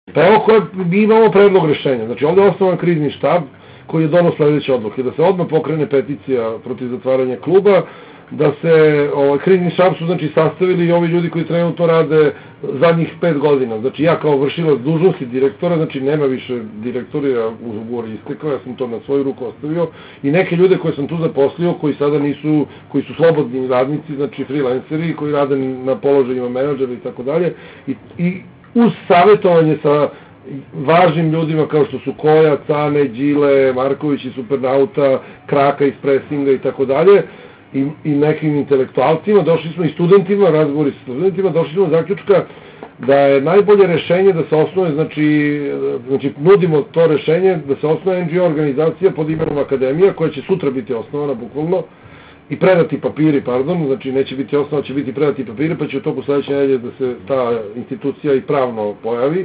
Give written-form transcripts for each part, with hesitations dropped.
Pa evo mi imamo predlog rešenja. Znači ovdje je osnovan krizni štab koji je donao sledeće odluke. Da se odmah pokrene peticija protiv zatvaranja kluba, da se krizni štab su znači sastavili i ovi ljudi koji trenutno rade zadnjih 5 godina. Znači ja kao vršilac dužnosti direktora, znači nema više direktora, ugovor je istekao, ja sam to na svoju ruku ostavio, i neke ljude koje sam tu zaposlio, koji sada nisu, koji su slobodni radnici, znači freelanceri, koji rade na položajima menadžera i tako dalje, i uz savjetovanje sa važnim ljudima kao što su Koja, Cane, Đile, Marković i Supernauta, Kraka iz Pressinga i tako dalje, i nekim intelektualcima, došli smo i studentima, razgovori sa studentima, došli smo zaključka da je najbolje rešenje da se osnuje, znači nudimo to rešenje da se osnuje NGO organizacija pod imenom Akademija, koja će sutra biti osnovana bukvalno, i predati papiri, znači neće biti osnova, će biti predati papiri, pa će u toku sledeće nedelje da se ta institucija i pravno pojavi,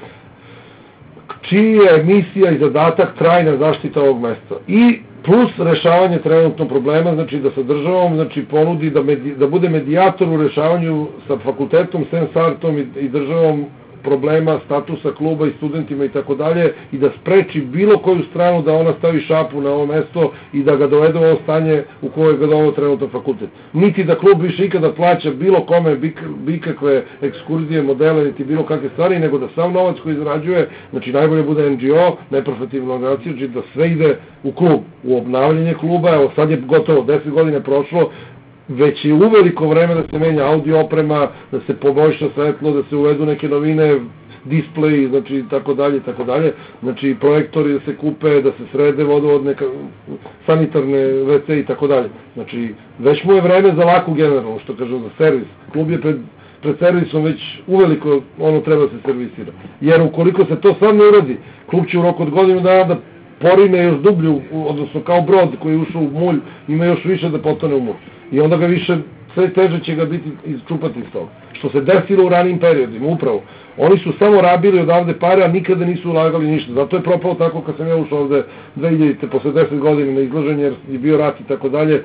čiji je misija i zadatak trajna zaštita ovog mesta. I plus rešavanje trenutno problema, znači da sa državom ponudi da bude medijator u rešavanju sa fakultetom, Sensartom i državom problema, statusa kluba i studentima i tako dalje, i da spreči bilo koju stranu da ona stavi šapu na ovo mesto i da ga dovede u ovo stanje u koje ga dovede trenutno fakultet. Niti da klub više ikada plaća bilo kome bikakve ekskurzije, modele, niti bilo kakve stvari, nego da sav novac koji izrađuje, znači najbolje bude NGO, neprofitativna organizacija, znači da sve ide u klub, u obnavljanje kluba. Evo sad je gotovo, 10 godina prošlo, već je uveliko vreme da se menja audio oprema, da se poboljša svetlo, da se uvedu neke novine, displeji, znači tako dalje, znači projektori da se kupe, da se srede vodovodne, sanitarne WC i tako dalje. Znači već mu je vreme za laku generalno, što kažem, za servis. Klub je pred servisom već uveliko, ono treba se servisira. Jer ukoliko se to sad ne uradi, klub će u roku od godinu dana da porine još dublju, odnosno kao brod koji je ušao u mulj, ima još više da potone u mulj. I onda ga više, sve teže će ga biti isčupati iz toga. Što se desilo u ranijim periodima, upravo. Oni su samo rabili odavde pare, a nikada nisu ulagali ništa. Zato je propao tako kad sam ja ušao ovde 2000. posle 10 godina na izlaženje, jer je bio rat i tako dalje.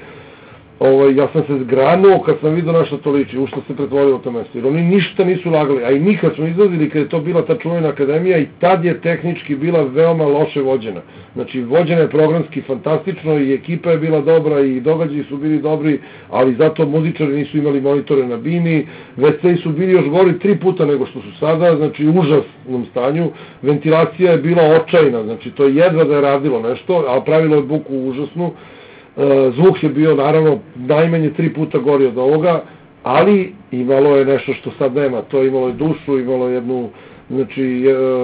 Ja sam se zgranuo kad sam vidio na što to liči, u što se pretvorilo to mesto. Jer oni ništa nisu ulagali, a i mi kad smo izlazili, kad je to bila ta čuvena akademija, i tad je tehnički bila veoma loše vođena. Znači, vođena je programski fantastično i ekipa je bila dobra i događaji su bili dobri, ali zato muzičari nisu imali monitore na bini, WC su bili još gori 3 puta nego što su sada, znači u užasnom stanju, ventilacija je bila očajna, znači to je jedva da je radilo nešto, a pravilo je buku užasnu. Zvuk je bio naravno najmanje 3 puta gori od ovoga, ali imalo je nešto što sad nema, to je imalo je dušu, imalo je jednu, znači,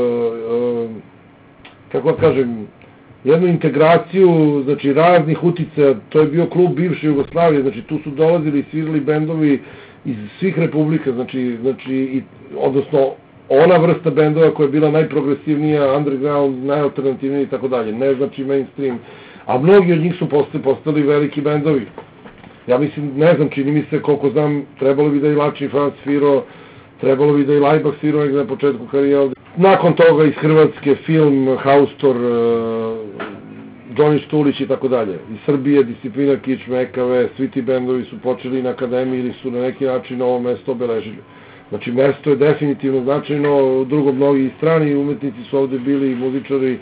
kako kažem, jednu integraciju, znači raznih uticaja. To je bio klub bivše Jugoslavije, znači tu su dolazili i svirali bendovi iz svih republika, znači, odnosno ona vrsta bendova koja je bila najprogresivnija, underground, najalternativnija i tako dalje, ne znači mainstream. A mnogi od njih su postali veliki bendovi. Ja mislim, ne znam, čini mi se, koliko znam, trebalo bi da i Lačni Franc svirao, trebalo bi da i Lajbak svirao na početku karijera. Nakon toga iz Hrvatske film, Haustor, Đoni Štulić i tako dalje. Iz Srbije, Disciplina, Kič, Mekave, svi ti bendovi su počeli na akademiji ili su na neki način ovo mesto obeležili. Znači, mesto je definitivno značajno, drugo, mnogi strani umetnici su ovde bili, muzičari.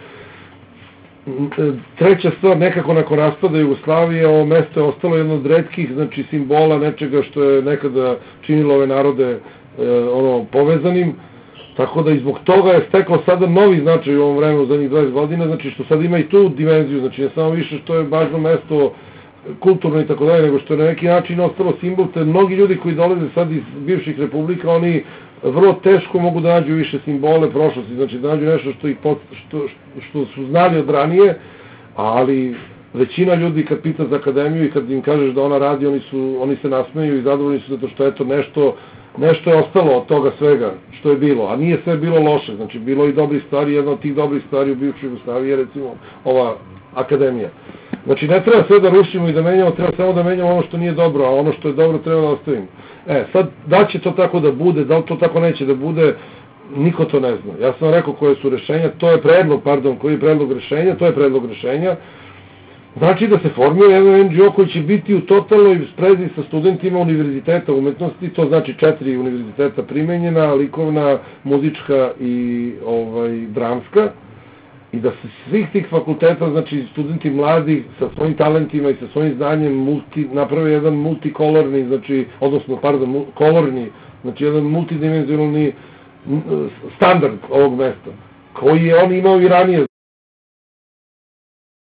Treća stvar, nekako nakon raspada Jugoslavije, ovo mesto je ostalo jedno od retkih, znači, simbola nečega što je nekada činilo ove narode povezanim, tako da i zbog toga je steklo sada novi značaj u ovom vremenu zadnjih 20 godina, znači što sad ima i tu dimenziju, znači ne samo više što je važno mesto kulturno i tako dalje, nego što je na neki način ostalo simbol, te mnogi ljudi koji dolaze sad iz bivših republika, oni vrlo teško mogu da nađu više simbole prošlosti, znači da nađu nešto što su znali od ranije, ali većina ljudi kad pita za akademiju i kad im kažeš da ona radi, oni se nasmeju i zadovoljni su zato što eto nešto je ostalo od toga svega što je bilo, a nije sve bilo loše, znači bilo i dobrih stvari, jedna od tih dobrih stvari u bivšoj Jugoslaviji je recimo ova akademija. Znači ne treba sve da rušimo i da menjamo, treba samo da menjamo ono što nije dobro, a ono što je dobro treba da ostavimo. Sad, da će to tako da bude, da li to tako neće da bude, niko to ne zna. Ja sam rekao koje su rešenja, to je predlog, koji je predlog rešenja, to je predlog rešenja. Znači da se formira jedan NGO koji će biti u totalnoj sprezi sa studentima univerziteta umetnosti, to znači 4 univerziteta primenjena, likovna, muzička i dramska, i da se svih tih fakulteta, znači studenti mladi sa svojim talentima i sa svojim znanjem naprave jedan multikolorni, znači, kolorni, znači jedan multidimenzionalni standard ovog mesta, koji je on imao i ranije.